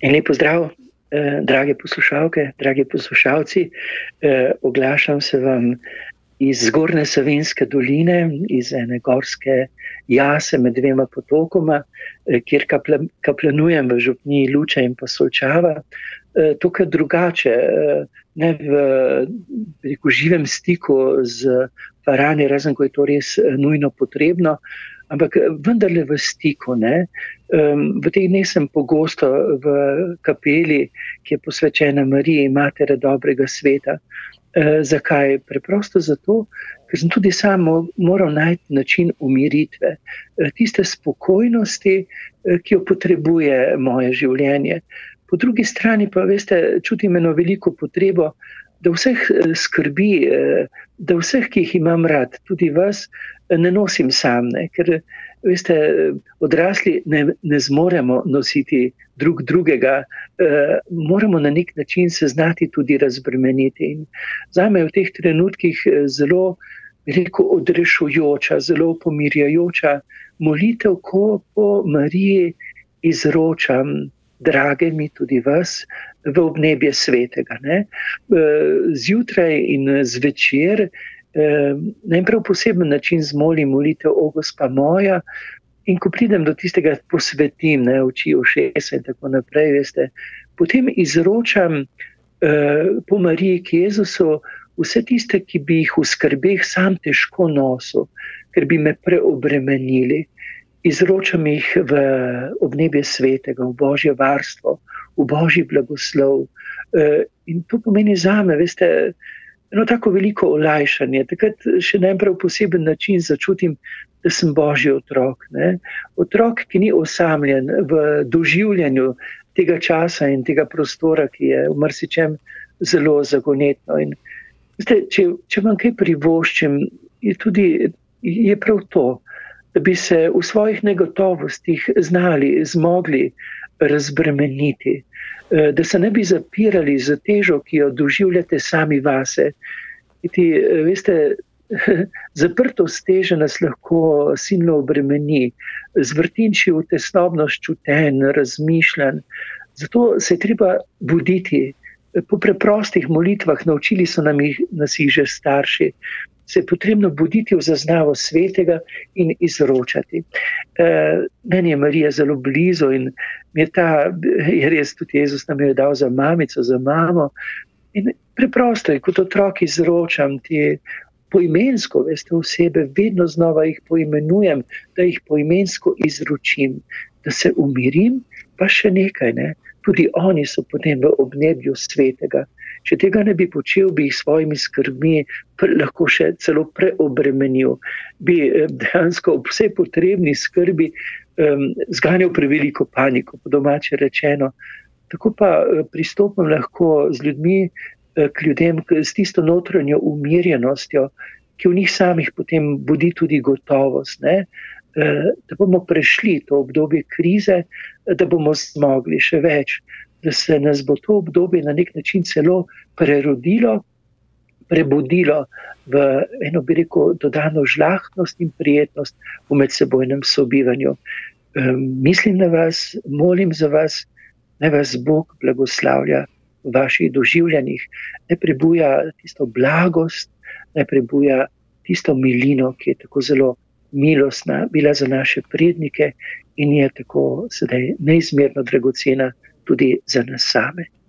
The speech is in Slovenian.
En lep pozdrav, drage poslušalke, dragi poslušalci. Oglašam se vam iz Zgornje Savinjske doline, iz ene gorske jase med dvema potokoma, kjer kaplanujem v župniji Luče in pa Solčava. Tukaj drugače, ne v živem stiku z varani, razen ko je to res nujno potrebno, ampak vendarle v stiku. Ne? V teh dneh sem pogosto v kapeli, ki je posvečena Mariji, Matere dobrega sveta. Zakaj? Preprosto zato, ker sem tudi sam moral najti način umiritve, tiste spokojnosti, ki jo potrebuje moje življenje. Po drugi strani pa, veste, čutim eno veliko potrebo, da vseh skrbi, da vseh, ki jih imam rad, tudi vas, ne nosim sam, ne? Ker, veste, odrasli ne zmoremo nositi drugega, moramo na nek način se znati tudi razbremeniti. In zame je v teh trenutkih zelo, odrešujoča, zelo pomirjajoča molitev, ko po Mariji izročam drage mi tudi vas v obnebje svetega. Ne? Zjutraj in zvečer na en prav poseben način zmolim molitev O Gospa moja, in ko pridem do tistega posvetim, ne, oči, ušesa in tako naprej, veste, potem izročam po Mariji k Jezusu vse tiste, ki bi jih v skrbeh sam težko nosil, ker bi me preobremenili. Izročam jih v obnebje svetega, v Božje varstvo, v Božji blagoslov. In to pomeni zame, veste, eno tako veliko olajšanje. Takrat še na en prav poseben način začutim, da sem Božji otrok. Ne? Otrok, ki ni osamljen v doživljanju tega časa in tega prostora, ki je v marsičem zelo zagonetno. In, veste, če vam kaj privoščim, je prav to, da bi se v svojih negotovostih zmogli razbremeniti, da se ne bi zapirali za težo, ki jo doživljate sami vase. Veste, zaprtost teže nas lahko silno obremeni, zvrtinči v tesnobnost čutenj, razmišljanj. Zato se je treba buditi. Po preprostih molitvah, naučili so nas jih že starši, se je potrebno buditi v zaznavo svetega in izročati. Meni je Marija zelo blizu in je res tudi Jezus nam jo dal za mamico, za mamo. In preprosto je, kot otrok izročam ti poimensko, veste, osebe, vedno znova jih poimenujem, da jih poimensko izročim, da se umirim, pa še nekaj, ne? Tudi oni so potem v obnebju svetega. Če tega ne bi počel, bi jih svojimi skrbmi lahko še celo preobremenil. Bi dejansko ob vsej potrebni skrbi zganjal preveliko paniko, po domače rečeno. Tako pa pristopam lahko z ljudmi k ljudem s tisto notranjo umirjenostjo, ki v njih samih potem budi tudi gotovost, ne? Da bomo prešli to obdobje krize, da bomo zmogli še več, da se nas bo to obdobje na nek način celo prerodilo, prebudilo v eno, bi rekel, dodano žlahtnost in prijetnost v medsebojnem sobivanju. Mislim na vas, molim za vas, naj vas Bog blagoslavlja v vaših doživljanjih, naj prebuja tisto blagost, naj prebuja tisto milino, ki je tako zelo milostna bila za naše prednike in je tako sedaj neizmerno dragocena tudi za nas same.